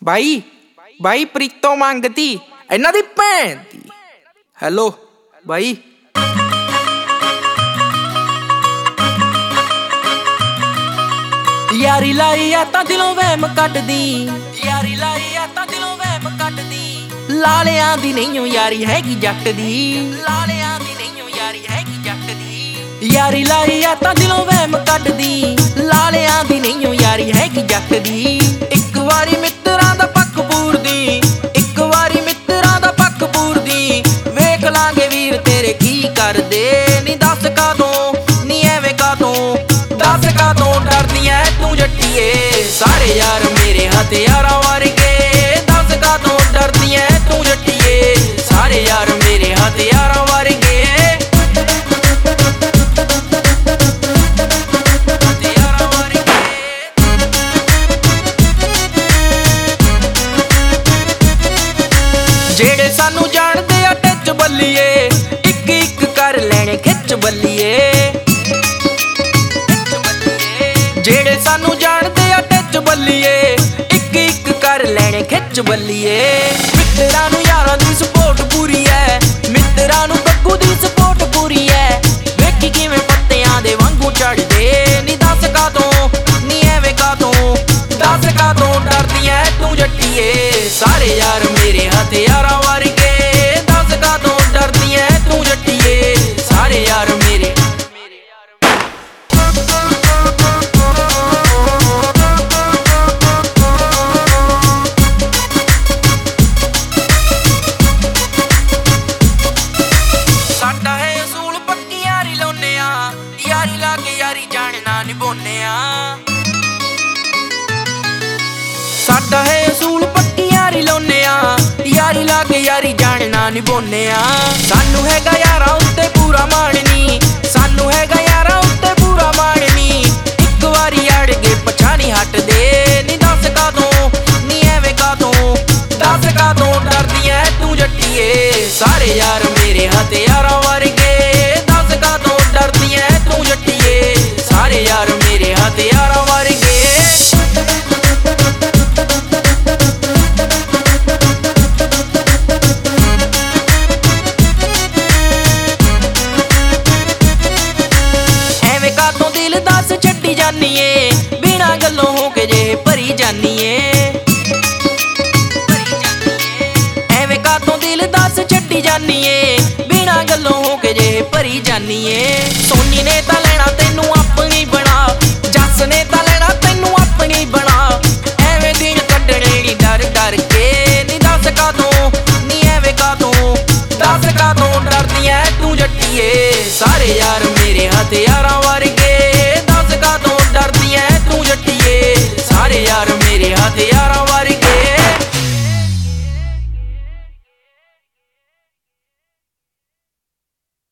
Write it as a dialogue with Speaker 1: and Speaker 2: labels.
Speaker 1: ਬਾਈ ਬਾਈ ਪ੍ਰੀਤੋਂ ਮੰਗਤੀ ਇਹਨਾਂ ਦੀ ਭੈਣ ਦੀ। ਹੈਲੋ ਬਾਈ, ਯਾਰੀ ਲਾਈ ਆ ਤਾਂ ਦਿਲੋਂ ਵਹਿਮ ਕੱਢਦੀ, ਯਾਰੀ ਲਾਈ ਆ ਤਾਂ ਦਿਲੋਂ ਵਹਿਮ ਕੱਢਦੀ। ਲਾਲਿਆਂ ਦੀ ਨਹੀਂ ਓ ਯਾਰੀ ਹੈਗੀ ਜੱਟ ਦੀ, ਲਾਲਿਆਂ ਦੀ ਨਹੀਂ ਓ ਯਾਰੀ ਹੈਗੀ ਜੱਟ ਦੀ। ਯਾਰੀ ਲਾਈ ਆ ਤਾਂ ਦਿਲੋਂ ਵਹਿਮ ਕੱਢਦੀ, ਲਾਲਿਆਂ ਦੀ ਨਹੀਂ ਓ ਯਾਰੀ ਹੈਗੀ ਜੱਟ ਦੀ। ਇੱਕ ਵਾਰੀ ਮਿੱਤਰਾਂ ਦਾ ਪੱਖ ਪੂਰਦੀ, ਇੱਕ ਵਾਰੀ ਮਿੱਤਰਾਂ ਦਾ ਪੱਖ ਪੂਰਦੀ। ਵੇਖ ਲਾਂਗੇ ਵੀਰ ਤੇਰੇ ਕੀ ਕਰਦੇ, ਨੀ ਦੱਸ ਕਾਤੋਂ ਨੀ ਐਵੇਂ ਕਾਤੋਂ, ਦੱਸ ਕਾਤੋਂ ਡਰਦੀ ਐ ਤੂੰ ਜੱਟੀਏ। ਸਾਰੇ ਯਾਰ ਮੇਰੇ ਹਥਿਆਰਾਂ ਵਰਗੇ, ਦੱਸ ਕਾਤੋਂ ਡਰਦੀ ਐ ਤੂੰ ਜੱਟੀਏ। ਸਾਰੇ ਯਾਰ ਮੇਰੇ ਹਥਿਆਰਾਂ ਵਰਗੇ। ਜਿਹੜੇ ਸਾਨੂੰ ਜਾਣਦੇ ਆ ਟਿੱਚ ਬੱਲੀਏ, ਇੱਕ ਇੱਕ ਕਰ ਲੈਣੇ ਖਿੱਚ ਬੱਲੀਏ। ਜਿਹੜੇ ਸਾਨੂੰ ਜਾਣਦੇ ਆ ਟਿੱਚ ਬੱਲੀਏ, ਇੱਕ ਇੱਕ ਕਰ ਲੈਣੇ ਖਿੱਚ ਬੱਲੀਏ। ਮਿੱਤਰਾਂ ਨੂੰ ਯਾਰਾਂ ਦੀ ਸਪੋਰਟ ਪੂਰੀ ਐ, ਮਿੱਤਰਾਂ ਨੂੰ ਗੱਗੂ ਦੀ ਸਪੋਰਟ ਪੂਰੀ ਐ। ਵੇਖੀ ਕਿਵੇਂ ਪੱਤਿਆਂ ਦੇ ਵਾਂਗੂ ਚੜਦੇ, ਨੀ ਦੱਸ ਕਾਤੋਂ ਨੀ ਐਵੇਂ ਕਾਤੋਂ, ਦੱਸ ਕਾਤੋਂ ਡਰਦੀ ਐ ਤੂੰ ਜੱਟੀਏ। ਸਾਰੇ ਯਾਰ ਮੇਰੇ ਹਥਿਆਰਾਂ ਵਰਗੇ, ਦੱਸ ਕਾਤੋਂ ਡਰਦੀ ਐ ਤੂੰ ਜੱਟੀਏ। ਸਾਰੇ ਯਾਰ ਮੇਰੇ। ਸਾਡਾ ਹੈ ਅਸੂਲ ਪੱਕੀ ਯਾਰੀ ਲਾਉਨੇ ਆ, ਯਾਰੀ ਲਾ ਕੇ ਯਾਰੀ ਜਾਣਨਾ ਨਿਭਾਉਨੇ ਆ। ਸਾਡਾ ਹੈ ਅਸੂਲ ਪੱਕੀ ਯਾਰੀ ਲਾਉਨੇ ਆ, ਯਾਰੀ ਲਾ ਕੇ ਯਾਰੀ ਜਾਣਨਾ ਨਿਭਾਉਨੇ ਆ। ਸਾਨੂੰ ਹੈਗਾ ਯਾਰਾਂ ਉੱਤੇ ਪੂਰਾ ਮਾਣ ਨੀ, ਸਾਨੂੰ ਹੈਗਾ ਯਾਰਾਂ ਉੱਤੇ ਪੂਰਾ ਮਾਣ ਨੀ। ਇੱਕ ਵਾਰੀ ਅੜ ਗਏ ਪਛਾਣ ਨੀ ਹਟਦੇ, ਨੀ ਦੱਸ ਕਾਤੋਂ ਨੀ ਐਵੇਂ ਕਾਤੋਂ, ਦੱਸ ਕਾਤੋਂ ਡਰਦੀ ਐ ਤੂੰ ਜੱਟੀਏ। ਸਾਰੇ ਯਾਰ ਮੇਰੇ ਹਥਿਆਰਾਂ ਵਰਗੇ, ਦੱਸ ਕਾਤੋਂ ਡਰਦੀ ਐ ਤੂੰ ਜੱਟੀਏ। ਸਾਰੇ ਯਾਰ ਮੇਰੇ ਹਥਿਆਰਾਂ ਵਰਗੇ। ਜਾਨੀਏ ਬਿਨਾਂ ਗੱਲੋਂ ਹੋ ਕੇ ਜੇ ਭਰੀ ਜਾਨੀਏ, ਐਵੇਂ ਕਾਤੋਂ ਦਿਲ ਦੱਸ ਛੱਡੀ ਜਾਨੀਏ। ਬਿਨਾਂ ਗੱਲੋਂ ਹੋ ਕੇ ਜੇ ਭਰੀ ਜਾਨੀਏ। ਸੋਨੀ ਨੇ ਤਾਂ ਲੈਣਾ ਤੈਨੂੰ ਆਪਣੀ ਬਣਾ, ਜੱਸ ਨੇ ਤਾਂ ਲੈਣਾ ਤੈਨੂੰ ਆਪਣੀ ਬਣਾ। ਐਵੇਂ ਦਿਨ ਕੱਢਣੇ ਨੀ ਡਰ ਡਰ ਕੇ, ਨੀ ਦੱਸ ਕਾਤੋਂ ਨੀ ਐਵੇਂ ਕਾਤੋਂ, ਦੱਸ ਕਾਤੋਂ ਡਰਦੀ ਐ ਤੂੰ ਜੱਟੀਏ। ਸਾਰੇ ਯਾਰ ਮੇਰੇ ਹਥਿਆਰਾਂ